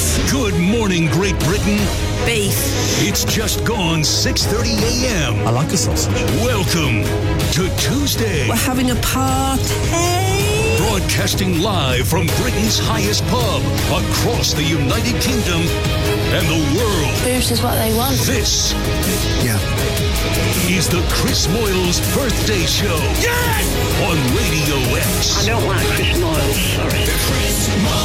Beef. Good morning, Great Britain. Beef. It's just gone 6:30 a.m. I like a sausage. Welcome to Tuesday. We're having a party. Broadcasting live from Britain's highest pub across the United Kingdom and the world. Boobs is what they want. This Yeah. is the Chris Moyles Birthday Show. Yes! On Radio X. I don't like Chris Moyles, sorry. Chris Moyles.